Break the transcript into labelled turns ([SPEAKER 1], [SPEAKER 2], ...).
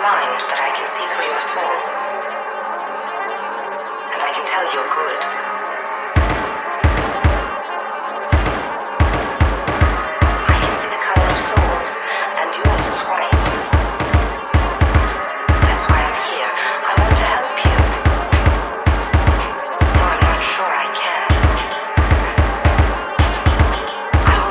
[SPEAKER 1] blind, but I can see through your soul. And I can tell you're good.